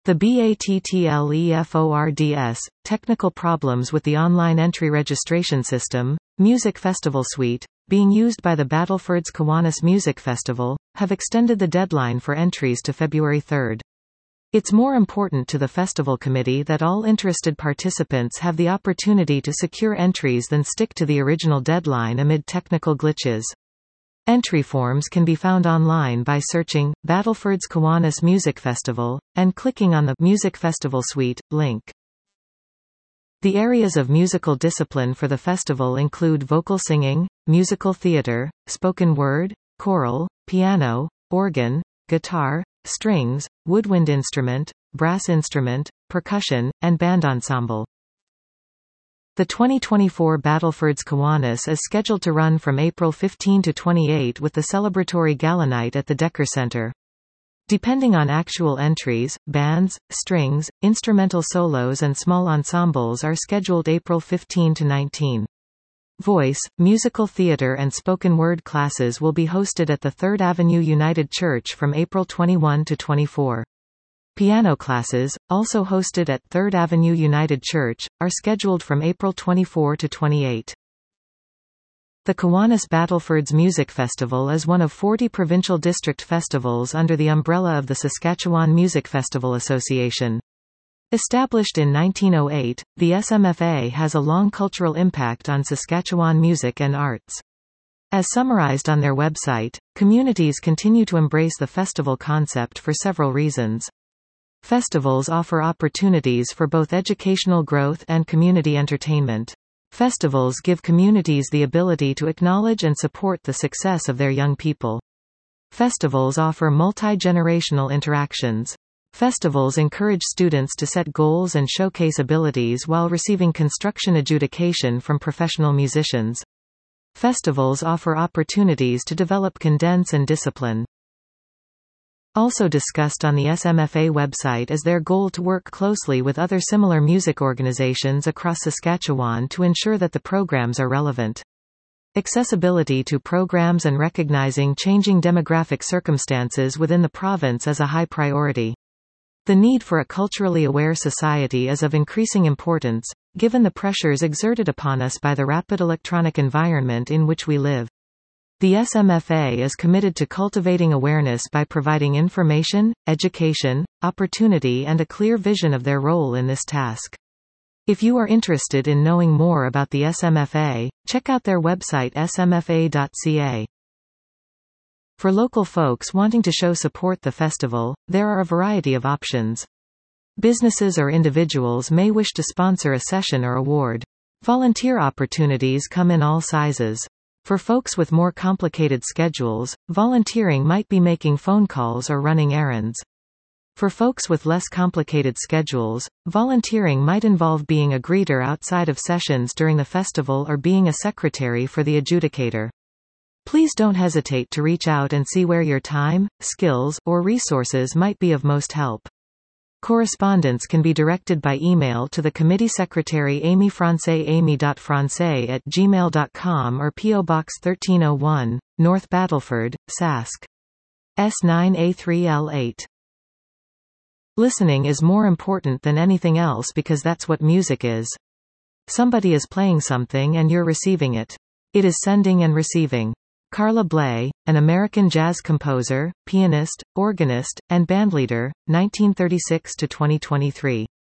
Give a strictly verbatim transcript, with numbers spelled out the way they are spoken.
The BATTLEFORDS, Technical Problems with the Online Entry Registration System, Music Festival Suite, being used by the Battlefords Kiwanis Music Festival, have extended the deadline for entries to February third. It's more important to the festival committee that all interested participants have the opportunity to secure entries than stick to the original deadline amid technical glitches. Entry forms can be found online by searching Battlefords Kiwanis Music Festival and clicking on the Music Festival Suite link. The areas of musical discipline for the festival include vocal singing, musical theater, spoken word, choral, piano, organ, guitar, strings, woodwind instrument, brass instrument, percussion, and band ensemble. The twenty twenty-four Battlefords Kiwanis is scheduled to run from April fifteenth to twenty-eighth with the celebratory gala night at the Decker Center. Depending on actual entries, bands, strings, instrumental solos and small ensembles are scheduled April fifteenth to nineteenth. Voice, musical theater and spoken word classes will be hosted at the Third Avenue United Church from April twenty-first to twenty-fourth. Piano classes, also hosted at Third Avenue United Church, are scheduled from April twenty-fourth to twenty-eighth. The Kiwanis Battlefords Music Festival is one of forty provincial district festivals under the umbrella of the Saskatchewan Music Festival Association. Established in nineteen oh eight, the S M F A has a long cultural impact on Saskatchewan music and arts. As summarized on their website, communities continue to embrace the festival concept for several reasons. Festivals offer opportunities for both educational growth and community entertainment. Festivals give communities the ability to acknowledge and support the success of their young people. Festivals offer multi-generational interactions. Festivals encourage students to set goals and showcase abilities while receiving construction adjudication from professional musicians. Festivals offer opportunities to develop cadence and discipline. Also discussed on the S M F A website is their goal to work closely with other similar music organizations across Saskatchewan to ensure that the programs are relevant. Accessibility to programs and recognizing changing demographic circumstances within the province is a high priority. The need for a culturally aware society is of increasing importance, given the pressures exerted upon us by the rapid electronic environment in which we live. The S M F A is committed to cultivating awareness by providing information, education, opportunity and a clear vision of their role in this task. If you are interested in knowing more about the S M F A, check out their website s m f a dot c a. For local folks wanting to show support the festival, there are a variety of options. Businesses or individuals may wish to sponsor a session or award. Volunteer opportunities come in all sizes. For folks with more complicated schedules, volunteering might be making phone calls or running errands. For folks with less complicated schedules, volunteering might involve being a greeter outside of sessions during the festival or being a secretary for the adjudicator. Please don't hesitate to reach out and see where your time, skills, or resources might be of most help. Correspondence can be directed by email to the committee secretary Amy Francais amy dot francais at gmail dot com or P O Box thirteen oh one, North Battleford, Sask. S nine A three L eight. Listening is more important than anything else because that's what music is. Somebody is playing something and you're receiving it. It is sending and receiving. Carla Bley, an American jazz composer, pianist, organist, and bandleader, nineteen thirty-six to twenty twenty-three.